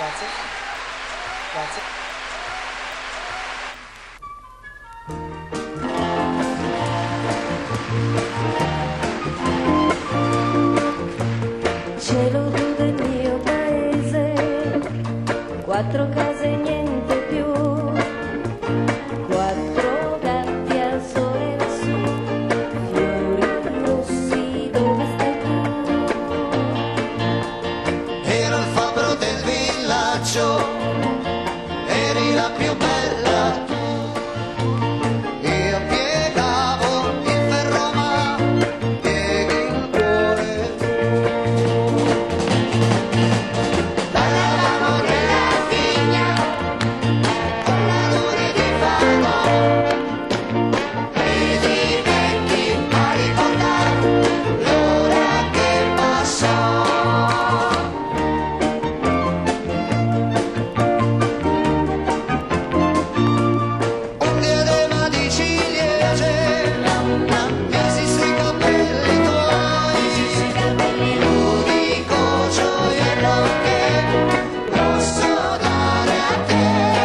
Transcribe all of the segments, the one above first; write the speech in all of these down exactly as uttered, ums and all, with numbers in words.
Grazie. Grazie. Cielo blu del mio paese, quattro case e niente più, quattro gatti al sole lassù, fiori rossi dove stai tu? Ero il fabbro del villaggio, eri la più bella tu. Io piegavo il ferro ma pieghi il cuore tu. Ballavamo nella vigna con la luna di fago e di vecchi a ricordare l'ora che passò. Mesi sui capelli tuoi, l'unico gioiello che posso dare a te.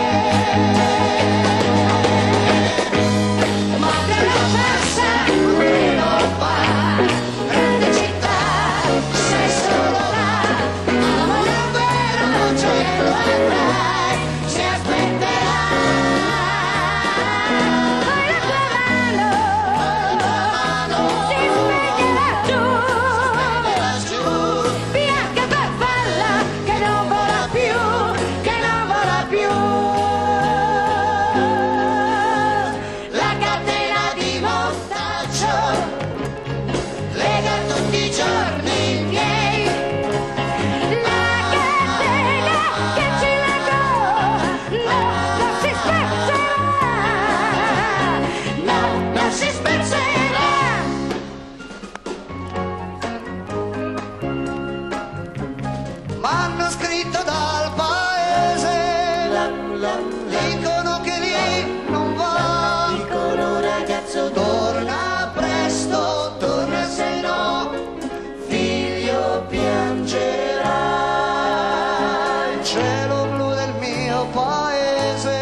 Ma che lo passa, che lo fa, grande città, sei solo là, amore un vero gioiello avrai, ci aspetterà. M'hanno scritto dal paese, dicono che lì non va, dicono ragazzo torna presto, torna se no figlio piangerà. Il cielo blu del mio paese,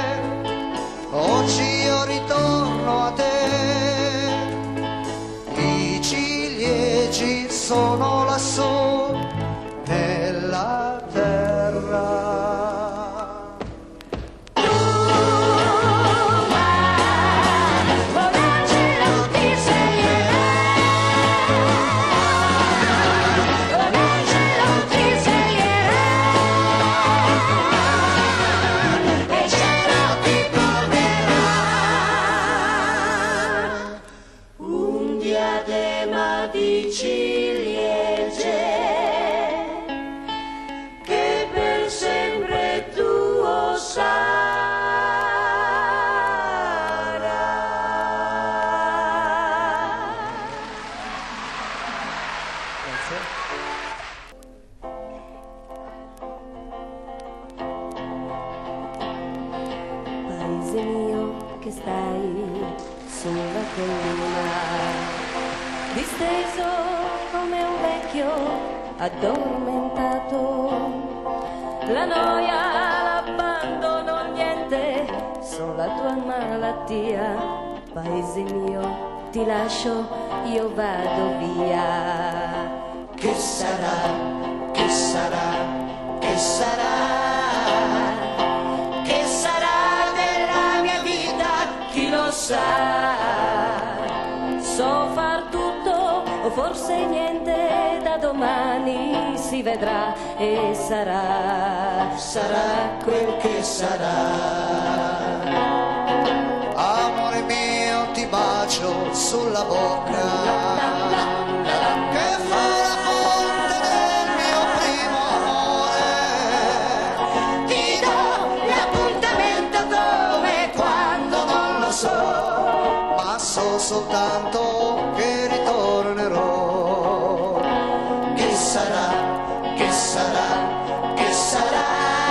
oggi io ritorno a te, i ciliegi sono lassù nella terra. Un diadema di ciliegie che per sempre tuo sarà. Paese mio che stai sulla collina, disteso come un vecchio addormentato, la noia, l'abbandono, niente, solo la tua malattia. Paese mio, ti lascio, io vado via. Che sarà, che sarà, che sarà, che sarà della mia vita, chi lo sa. So far tutto o forse niente, da domani si vedrà e sarà, Sarà quel che sarà. Amore mio, ti bacio sulla bocca, che fu la fonte del mio primo amore. Ti do l'appuntamento come e quando non lo so, ma so soltanto che ritornerò. Che sarà, che sarà, che sarà,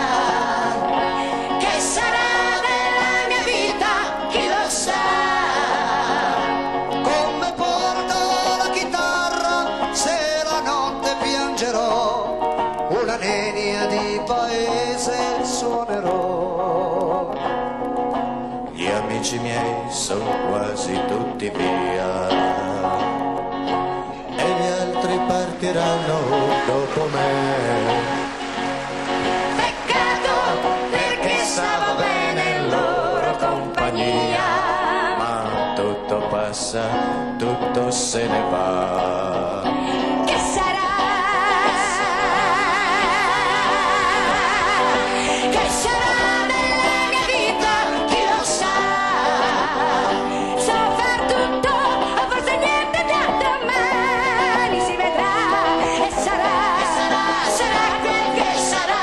che sarà della mia vita, chi lo sa. Come porto la mia di paese suonerò. Gli amici miei sono quasi tutti via e gli altri partiranno dopo me. Stavo bene in loro compagnia, ma tutto passa, tutto se ne va. Che sarà? Che sarà della mia vita? Chi lo sa? So far tutto, o forse niente da domani si vedrà. E sarà, sarà, sarà quel che sarà.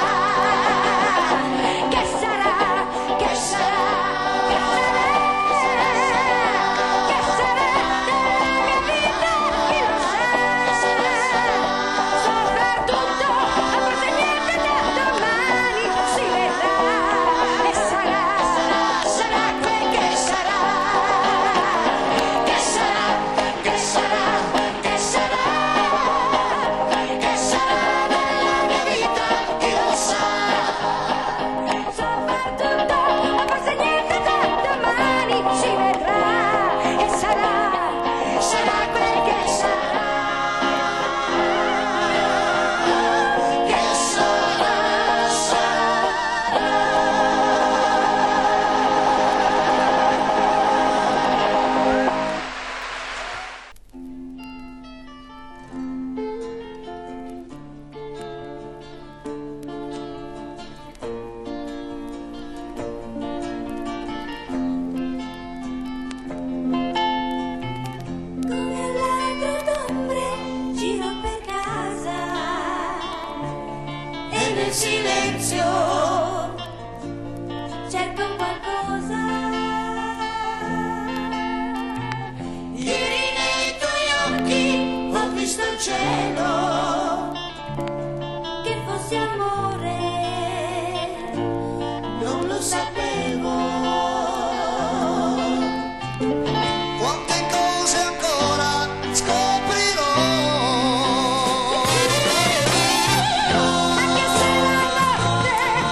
Nel silenzio cerco qualcosa. Ieri nei tuoi occhi ho visto il cielo, che fosse amore non lo sapevo. Quante cose ancora scoprirò. Anche se la notte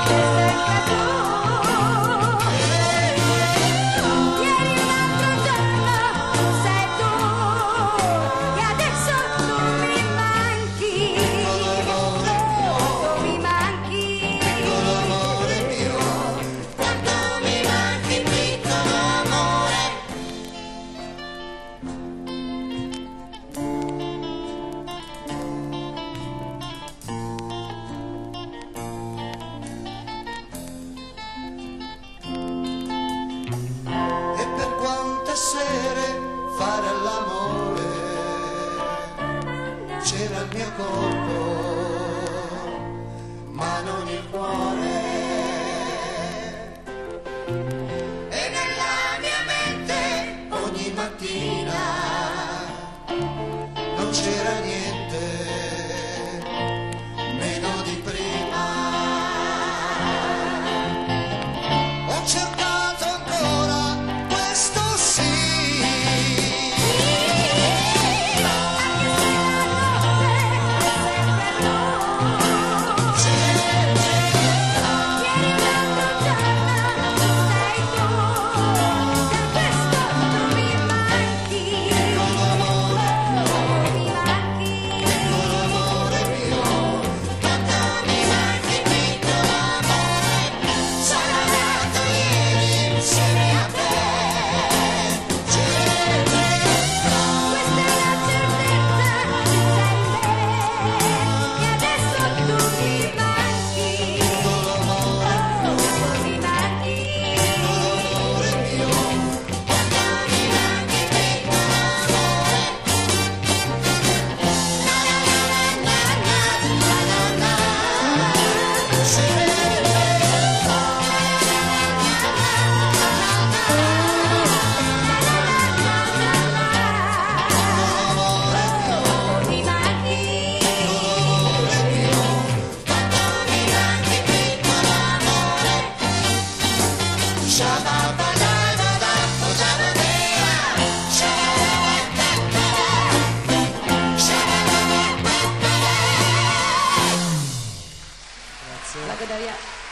Grazie. Blagodaria.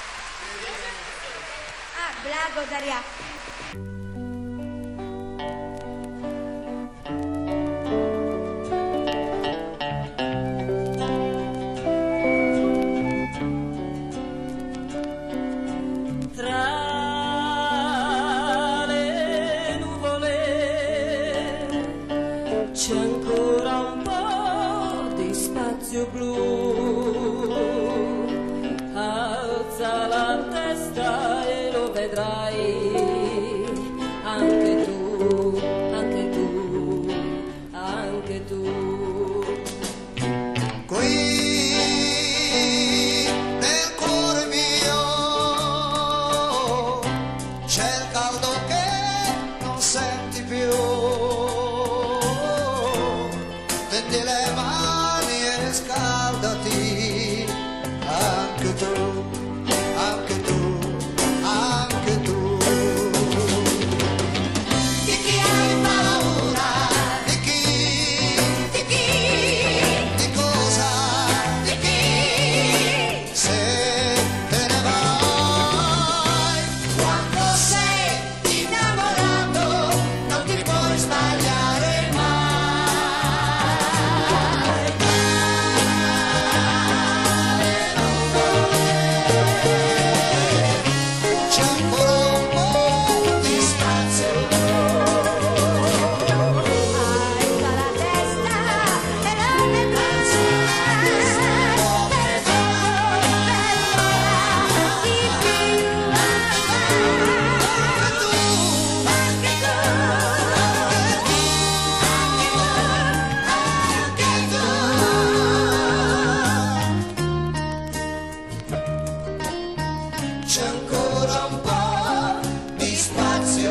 Ah, Blagodaria. C'è ancora un po' di spazio blu, alza la testa e lo vedrai, anche tu, anche tu, anche tu. Qui nel cuore mio c'è il caldo che non senti più. Tendi le mani e scaldati, anche tu, anche tu, anche tu. Di chi hai paura? Di chi? Di chi? Di cosa? Di chi? Se te ne vai, quando sei innamorato non ti puoi sbagliare mai. C'è ancora un po' di spazio. Alza la testa e la vedrai, per poco, per ora, di più Anche tu, anche tu, c'è ancora un po' di spazio.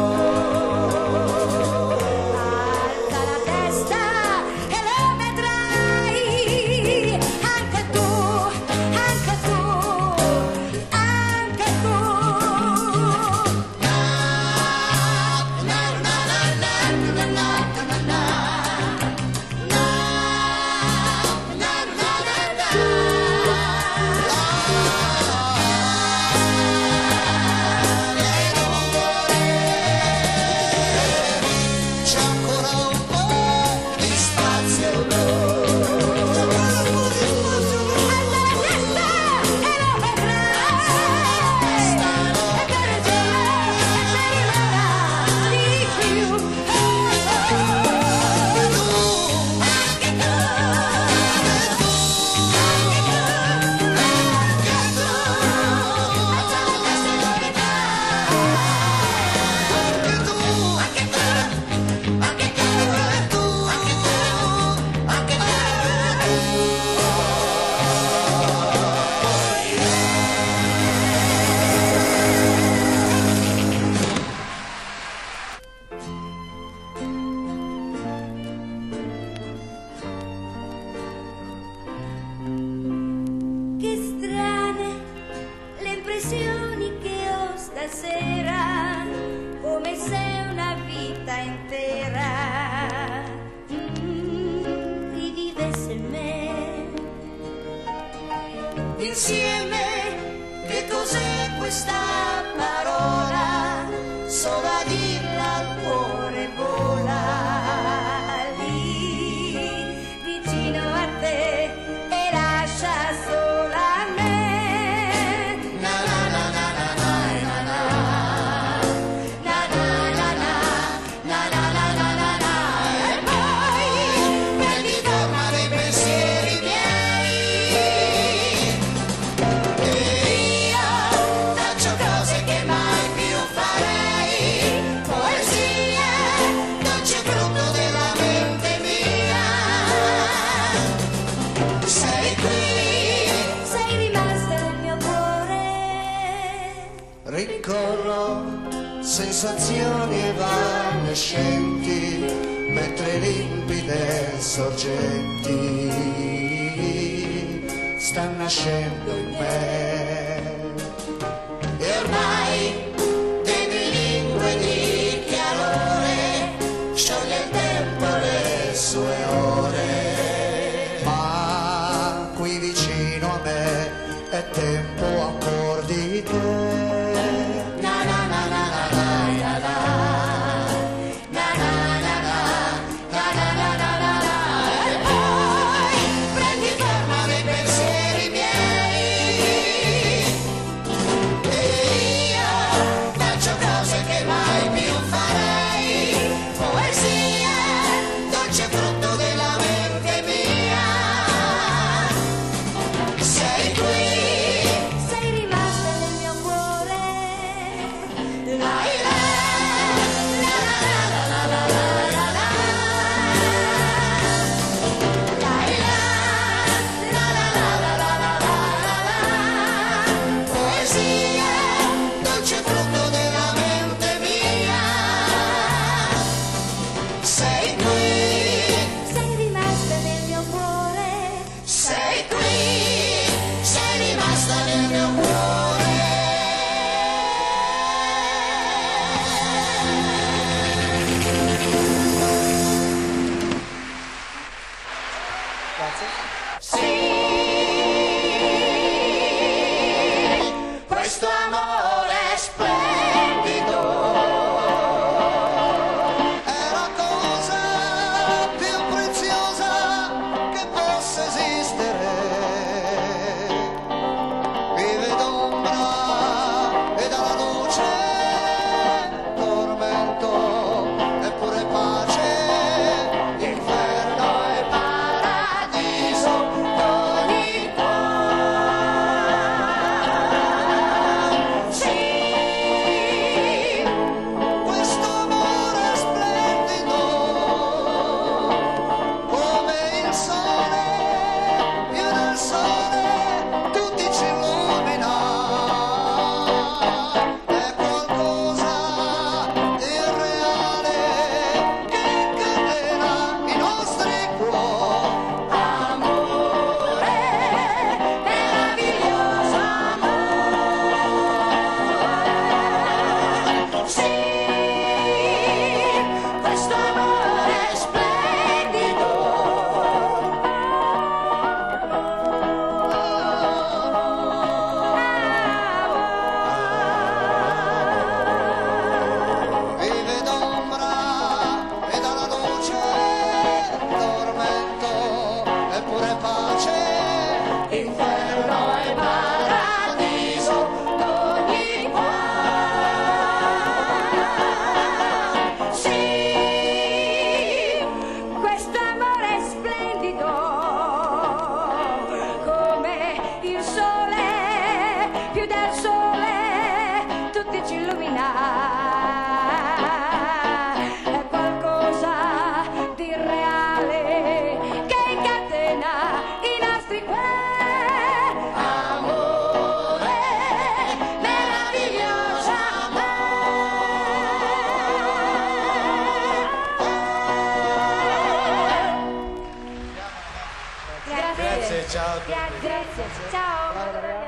alza la testa e lo vedrai, anche tu, anche tu, anche tu. C'è ancora un po' di spazio. Alza la testa e lo vedrai, e per giorno e per l'ora di più. Anche tu, anche tu, anche tu, alza la testa e lo vedrai, anche tu, anche tu, anche tu, anche tu, anche tu. Che strane le impressioni che ho stasera, come se una vita intera mm, rivivesse in me. Insieme, che cos'è questa parola? Solo a dirla al cuore vola lì, vicino a te e lascia sola me. Na na na na na na na na. Na na na na. Na na na na na na. E poi prendi forma dei pensieri miei e io faccio cose che mai più farei. Poesia, dolce frutto della mente mia. Sei qui, sei rimasta nel mio cuore. Ricorro sensazioni evanescenti mentre limpide sorgenti stanno nascendo in me. E ormai delle lingue di chiarore scioglie il tempo le sue ore. Ma qui vicino a me è tempo nel mio cuore. Questo amore splendido è la cosa più preziosa che possa esistere. Vive d'ombra e dalla luce, tormento e pure pace, inferno e paradiso d'ogni questo amore splendido, come il sole, più del sole, tutti ci illumina. È qualcosa di irreale che incatena i nostri cuori. Amore, meraviglioso sì, questo amore è splendido. Vive d'ombra e dalla luce, tormento e pure pace, inferno e paradiso d'ogni sì, Questo amore è splendido, come il sole, più del sole, tutti ci illumina. È qualcosa di irreale che incatena i nostri cuori. amore, meraviglioso Grazie. Grazie, ciao. Grazie. Ciao.